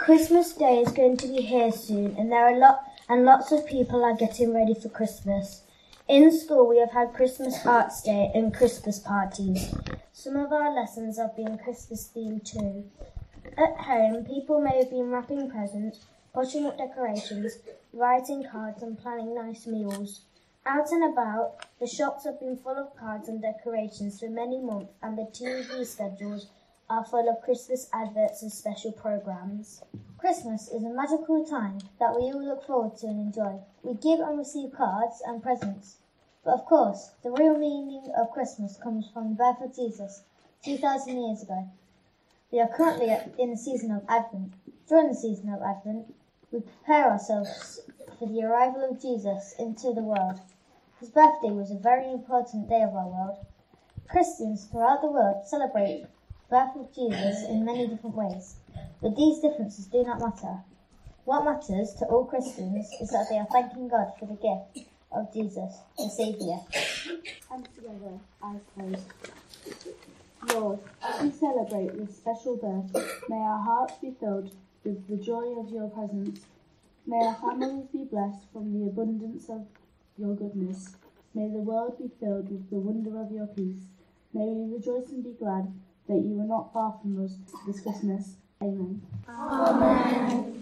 Christmas Day is going to be here soon, and lots of people are getting ready for Christmas. In school, we have had Christmas Arts Day and Christmas parties. Some of our lessons have been Christmas themed too. At home, people may have been wrapping presents, putting up decorations, writing cards and planning nice meals. Out and about, the shops have been full of cards and decorations for many months, and the TV schedules are full of Christmas adverts and special programs. Christmas is a magical time that we all look forward to and enjoy. We give and receive cards and presents. But of course, the real meaning of Christmas comes from the birth of Jesus 2,000 years ago. We are currently in the season of Advent. During the season of Advent, we prepare ourselves for the arrival of Jesus into the world. His birthday was a very important day of our world. Christians throughout the world celebrate the birth of Jesus in many different ways. But these differences do not matter. What matters to all Christians is that they are thanking God for the gift of Jesus, the Saviour. And together, I pray. Lord, as we celebrate this special birth, may our hearts be filled with the joy of your presence. May our families be blessed from the abundance of your goodness. May the world be filled with the wonder of your peace. May we rejoice and be glad that you are not far from us this Christmas. Amen. Amen.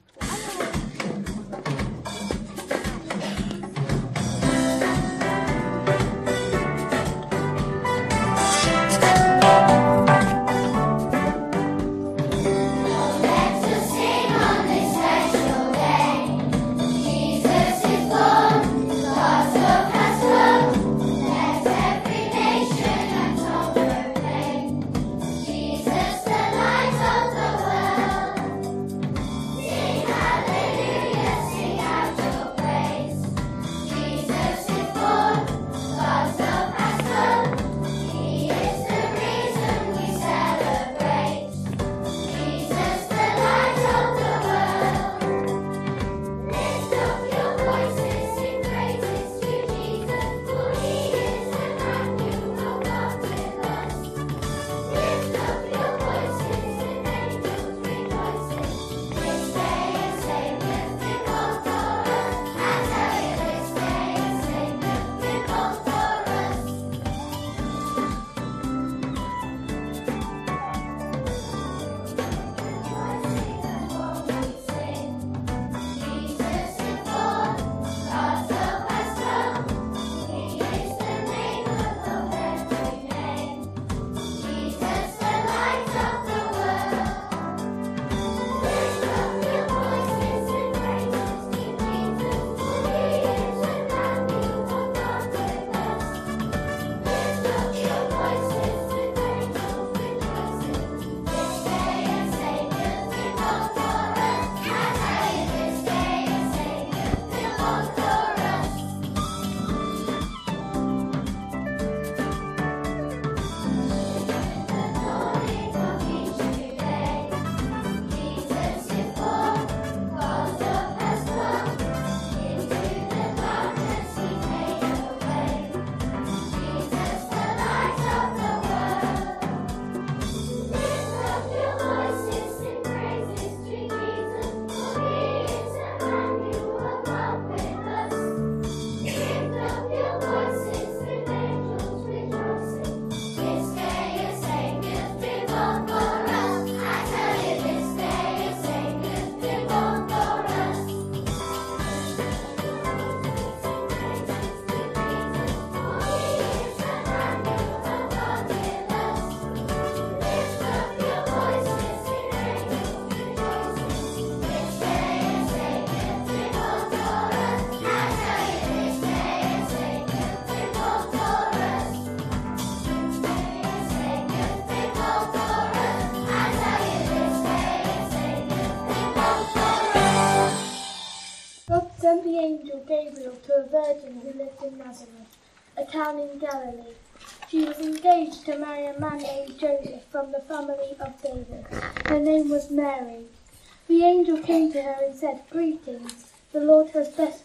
Sent the angel Gabriel to a virgin who lived in Nazareth, a town in Galilee. She was engaged to marry a man named Joseph from the family of David. Her name was Mary. The angel came to her and said, "Greetings, the Lord has blessed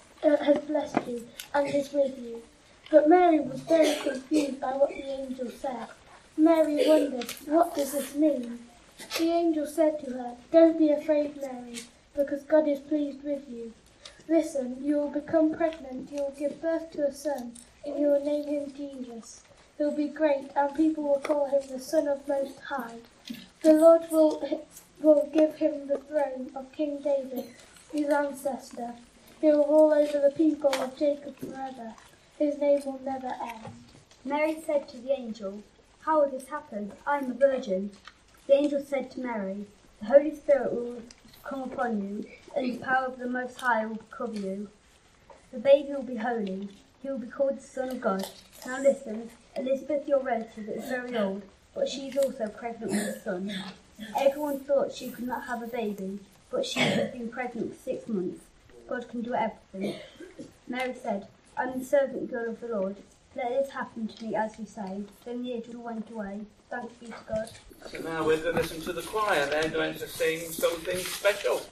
you and is with you." But Mary was very confused by what the angel said. Mary wondered, "What does this mean?" The angel said to her, "Don't be afraid, Mary, because God is pleased with you. Listen, you will become pregnant, you will give birth to a son, and you will name him Jesus. He will be great, and people will call him the Son of Most High. The Lord will give him the throne of King David, his ancestor. He will rule over the people of Jacob forever. His name will never end." Mary said to the angel, "How will this happen? I am a virgin." The angel said to Mary, "The Holy Spirit will come upon you, and the power of the Most High will cover you. The baby will be holy. He will be called the Son of God." Now listen, Elizabeth, your relative, is very old, but she is also pregnant with a son. Everyone thought she could not have a baby, but she has been pregnant for 6 months. God can do everything. Mary said, "I'm the servant girl of the Lord. Let this happen to me as you say." Then the angel went away. Thanks be to God. So now we're going to listen to the choir. They're going to sing something special.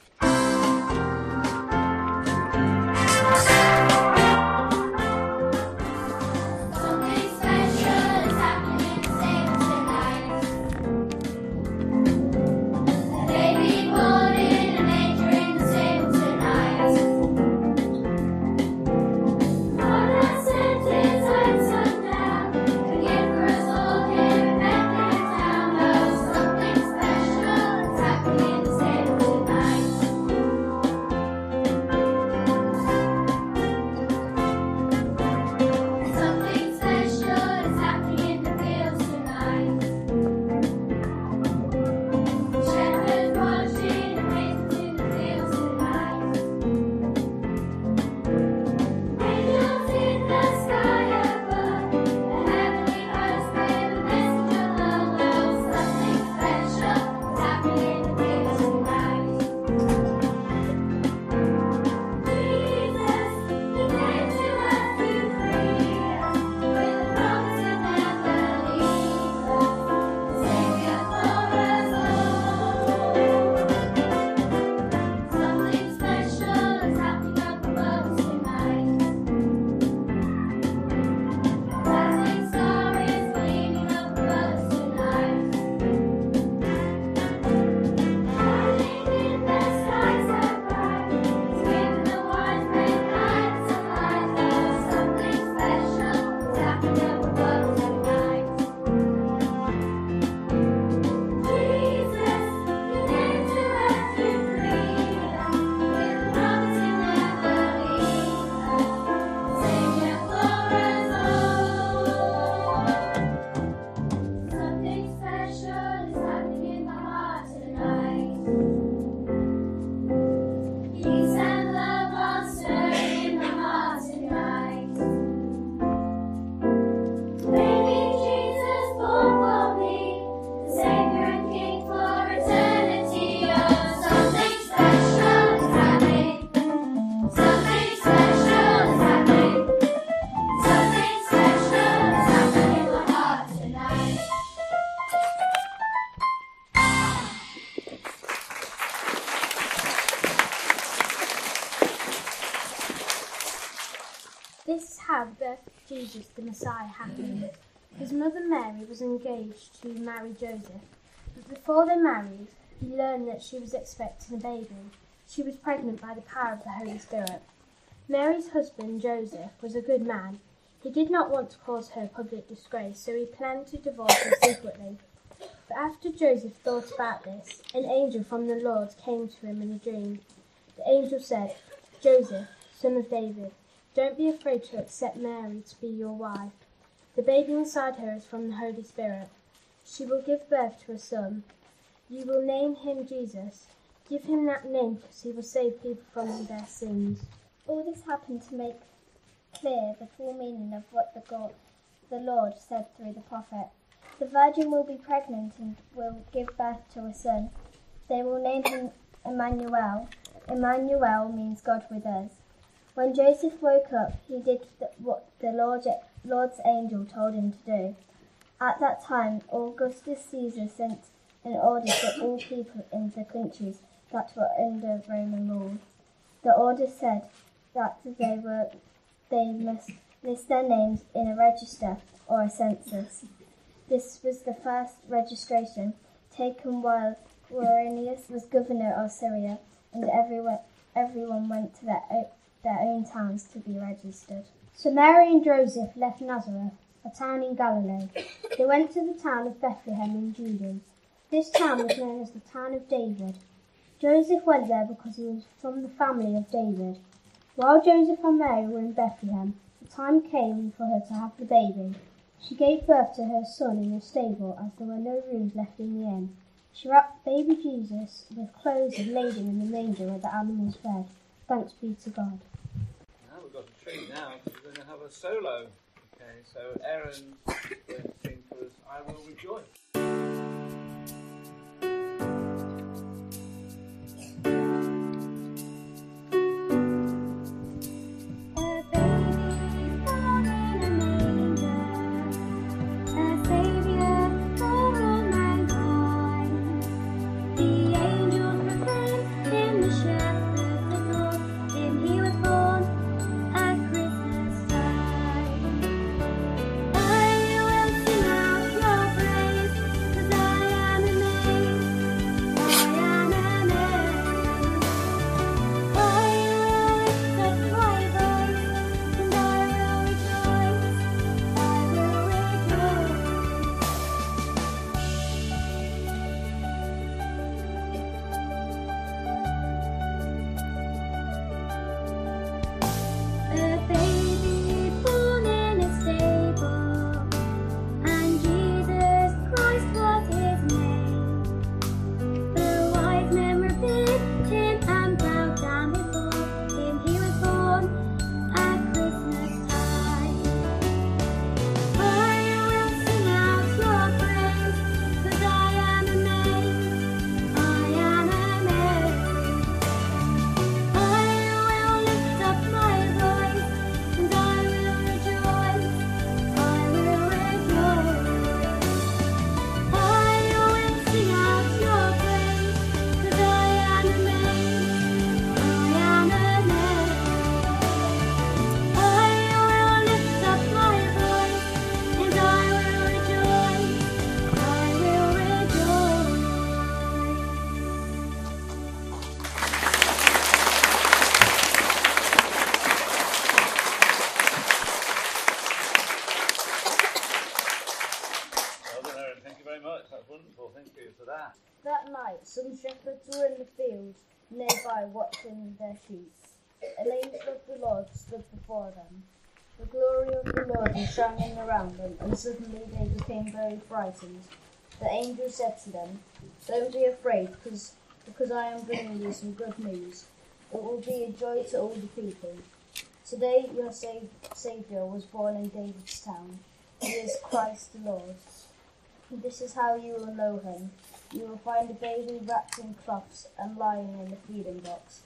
This is how the birth of Jesus the Messiah happened. His mother Mary was engaged to marry Joseph, but before they married, he learned that she was expecting a baby. She was pregnant by the power of the Holy Spirit. Mary's husband, Joseph, was a good man. He did not want to cause her public disgrace, so he planned to divorce her secretly. But after Joseph thought about this, an angel from the Lord came to him in a dream. The angel said, "Joseph, son of David, don't be afraid to accept Mary to be your wife. The baby inside her is from the Holy Spirit. She will give birth to a son. You will name him Jesus. Give him that name because he will save people from their sins." All this happened to make clear the full meaning of what the Lord said through the prophet. The virgin will be pregnant and will give birth to a son. They will name him Emmanuel. Emmanuel means God with us. When Joseph woke up, he did what the Lord's angel told him to do. At that time, Augustus Caesar sent an order to all people in the countries that were under Roman rule. The order said that they must list their names in a register or a census. This was the first registration taken while Quirinius was governor of Syria, and everyone went to their own towns to be registered. So Mary and Joseph left Nazareth, a town in Galilee. They went to the town of Bethlehem in Judah. This town was known as the town of David. Joseph went there because he was from the family of David. While Joseph and Mary were in Bethlehem, the time came for her to have the baby. She gave birth to her son in a stable, as there were no rooms left in the inn. She wrapped baby Jesus with clothes and laid him in the manger where the animals fed. Thanks be to God. Now we've got a treat now, because we're going to have a solo. Okay, so Aaron's going to sing for us, I Will Rejoice. That night, some shepherds were in the field nearby watching their sheep. An angel of the Lord stood before them. The glory of the Lord was shining around them, and suddenly they became very frightened. The angel said to them, "Don't be afraid, because I am bringing you some good news. It will be a joy to all the people. Today your Saviour was born in David's town. He is Christ the Lord. This is how you will know him. You will find a baby wrapped in cloths and lying in the feeding box."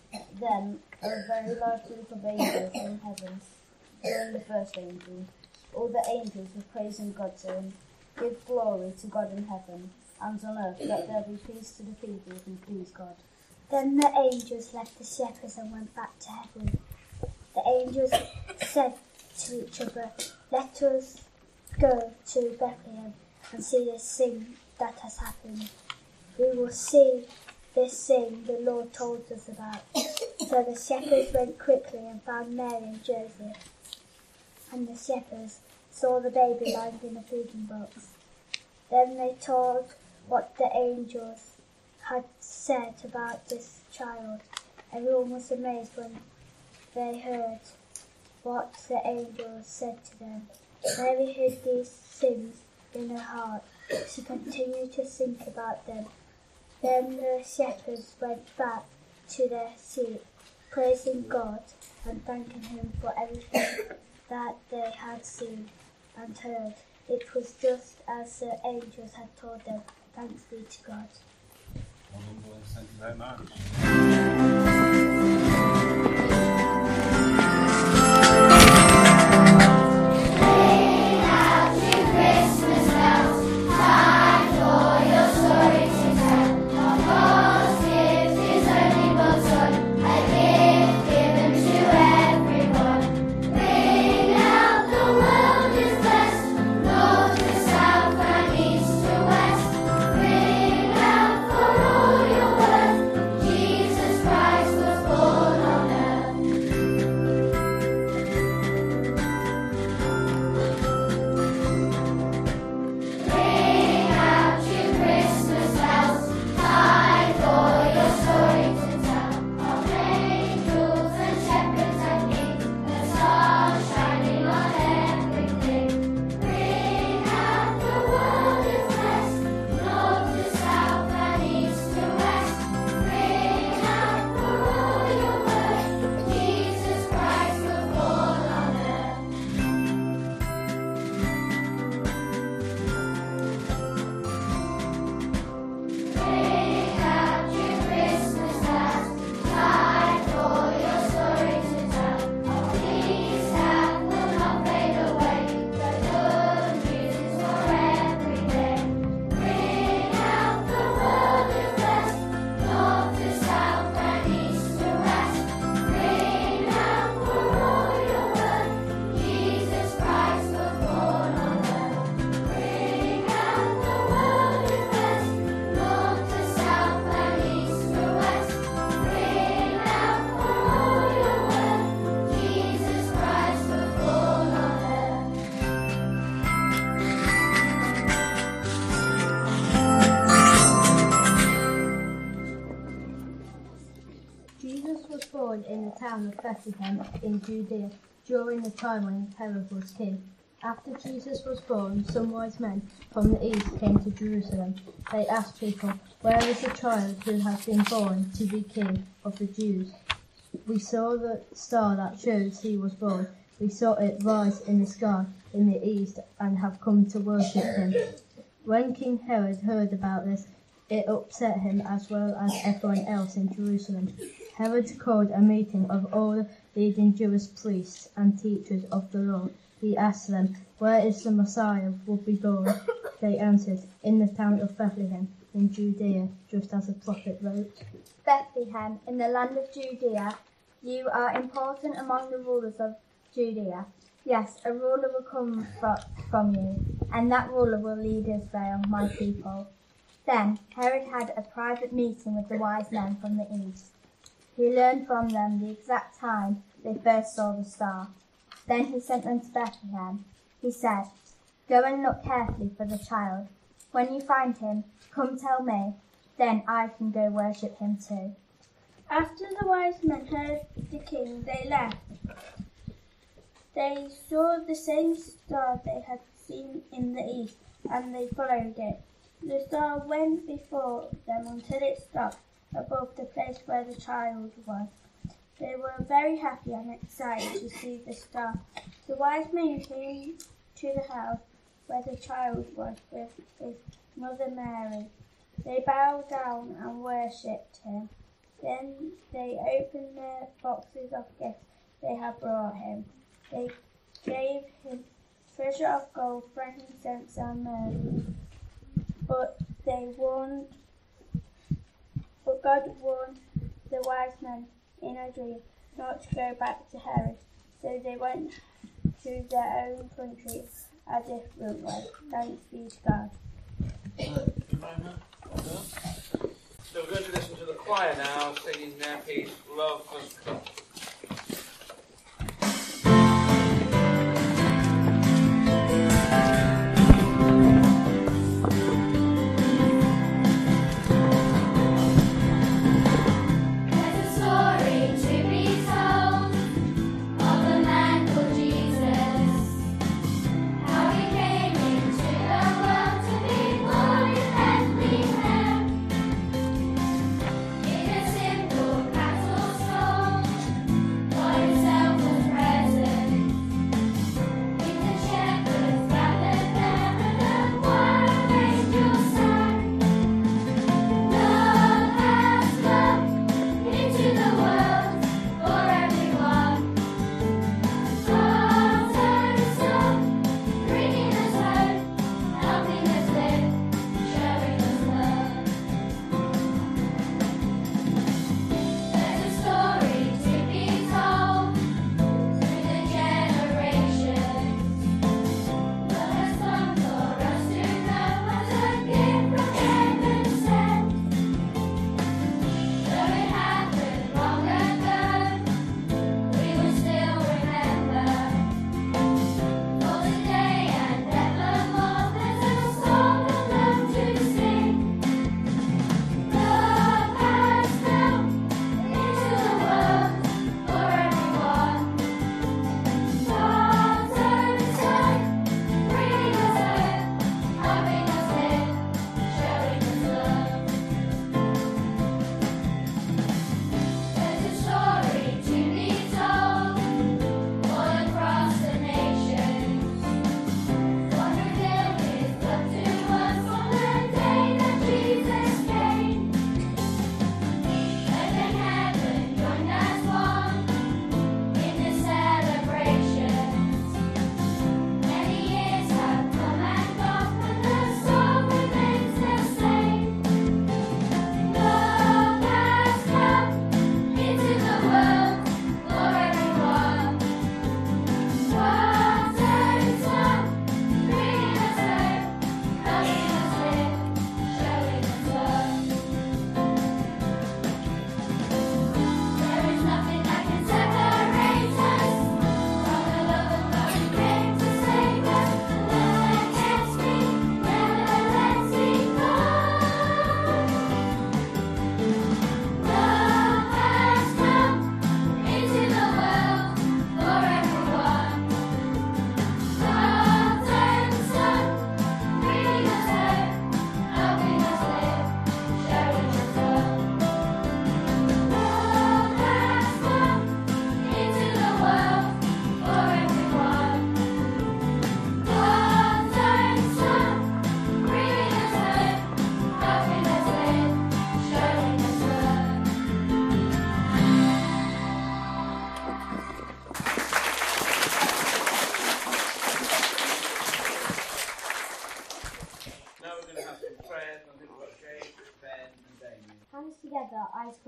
Then a very large group of angels from heaven joined the first angel. All the angels were praising God, saying, "Give glory to God in heaven, and on earth let there be peace to the people who please God." Then the angels left the shepherds and went back to heaven. The angels said to each other, "Let us go to Bethlehem and see this thing that has happened. We will see this thing the Lord told us about." So the shepherds went quickly and found Mary and Joseph. And the shepherds saw the baby lying in a feeding box. Then they told what the angels had said about this child. Everyone was amazed when they heard what the angels said to them. Mary hid these things in her heart. She continued to think about them. Then the shepherds went back to their sheep, praising God and thanking him for everything that they had seen and heard. It was just as the angels had told them. Thanks be to God. Thank you very much. Bring Jesus was born in the town of Bethlehem in Judea during the time when Herod was king. After Jesus was born, some wise men from the east came to Jerusalem. They asked people, "Where is the child who has been born to be king of the Jews? We saw the star that shows he was born. We saw it rise in the sky in the east and have come to worship him." When King Herod heard about this, it upset him as well as everyone else in Jerusalem. Herod called a meeting of all the leading Jewish priests and teachers of the law. He asked them, "Where is the Messiah will be born?" They answered, "In the town of Bethlehem in Judea, just as the prophet wrote." Bethlehem, in the land of Judea, you are important among the rulers of Judea. Yes, a ruler will come from you, and that ruler will lead Israel, my people. Then Herod had a private meeting with the wise men from the east. He learned from them the exact time they first saw the star. Then he sent them to Bethlehem. He said, "Go and look carefully for the child. When you find him, come tell me. Then I can go worship him too." After the wise men heard the king, they left. They saw the same star they had seen in the east, and they followed it. The star went before them until it stopped above the place where the child was. They were very happy and excited to see the star. The wise men came to the house where the child was with his mother Mary. They bowed down and worshipped him. Then they opened the boxes of gifts they had brought him. They gave him treasure of gold, frankincense, and myrrh. But God warned the wise men in a dream not to go back to Herod, so they went to their own country a different way. Thanks be to God. Thank you very much. Well done. So we're going to listen to the choir now singing their piece, "Love Has Come." In a simple castle stone,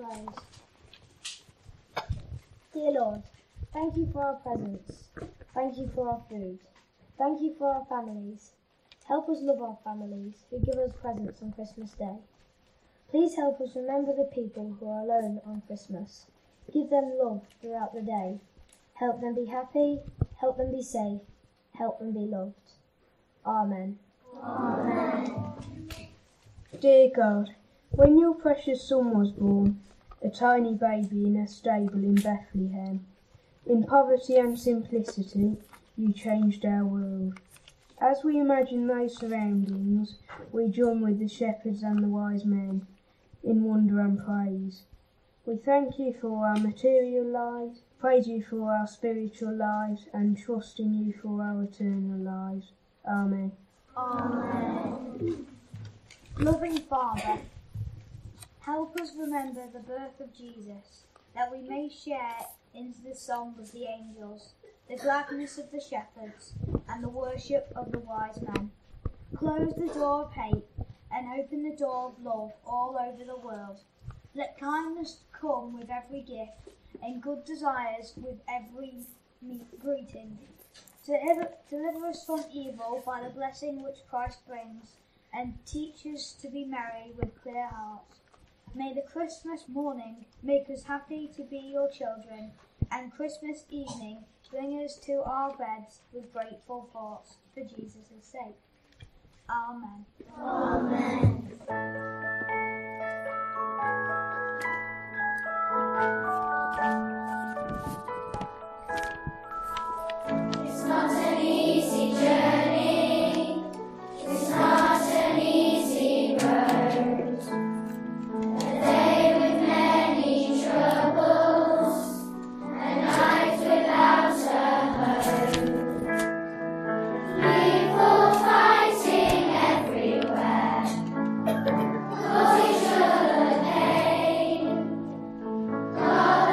close. Dear Lord, thank you for our presents. Thank you for our food. Thank you for our families. Help us love our families who give us presents on Christmas Day. Please help us remember the people who are alone on Christmas. Give them love throughout the day. Help them be happy. Help them be safe. Help them be loved. Amen. Amen. Dear God, when your precious Son was born, a tiny baby in a stable in Bethlehem, in poverty and simplicity, you changed our world. As we imagine those surroundings, we join with the shepherds and the wise men in wonder and praise. We thank you for our material lives, praise you for our spiritual lives, and trust in you for our eternal lives. Amen. Amen. Loving Father, help us remember the birth of Jesus, that we may share in the song of the angels, the gladness of the shepherds, and the worship of the wise men. Close the door of hate and open the door of love all over the world. Let kindness come with every gift, and good desires with every greeting. Deliver us from evil by the blessing which Christ brings, and teach us to be merry with clear hearts. May the Christmas morning make us happy to be your children, and Christmas evening bring us to our beds with grateful thoughts for Jesus' sake. Amen. Amen. It's not an easy journey, it's not an easy road, a day with many troubles, a night without a home, people fighting everywhere, cause each other pain, God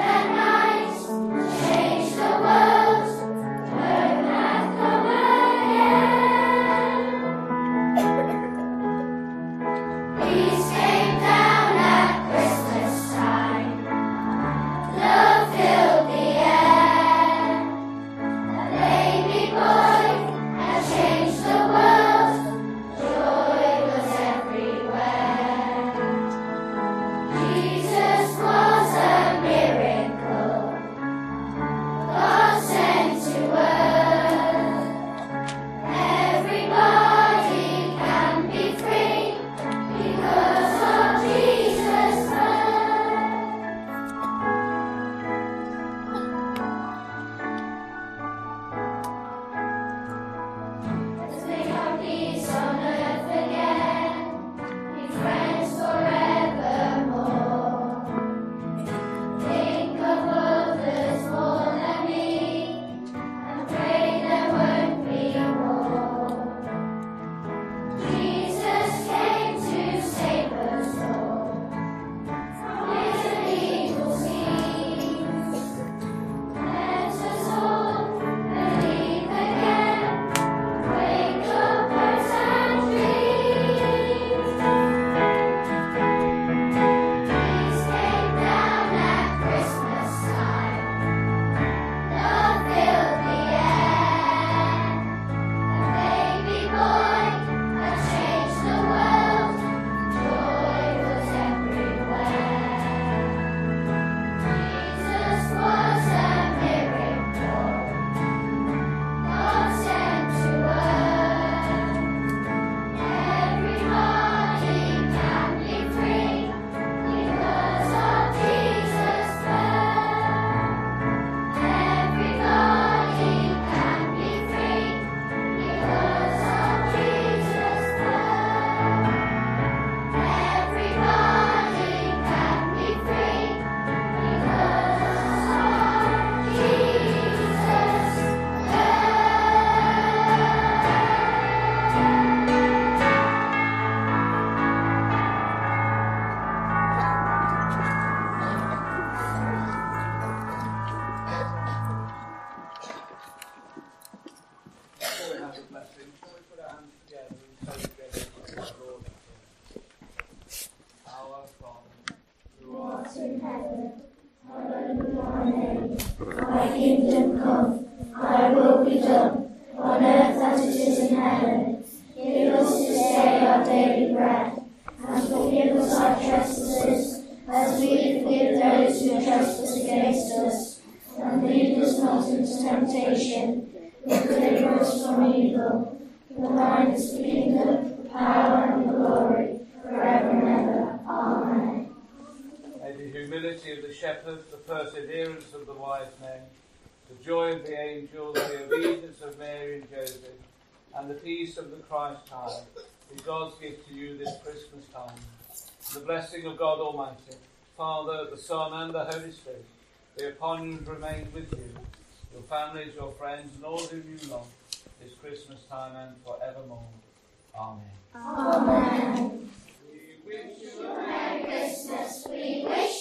heaven. Hallowed be thy name. Thy kingdom come, thy will be done, on earth as it is in heaven. Give us this day our daily bread, and forgive us our trespasses, as we forgive those who trespass against us. And lead us not into temptation, but deliver us from evil. For thine is the kingdom, the power, and the glory, forever and ever. Amen. May the humility of the shepherds, the perseverance of the wise men, the joy of the angels, the obedience of Mary and Joseph, and the peace of the Christ child be God's gift to you this Christmas time. The blessing of God Almighty, Father, the Son, and the Holy Spirit be upon you and remain with you, your families, your friends, and all whom you love, this Christmas time and forevermore. Amen. Amen. We wish you Merry Christmas. We wish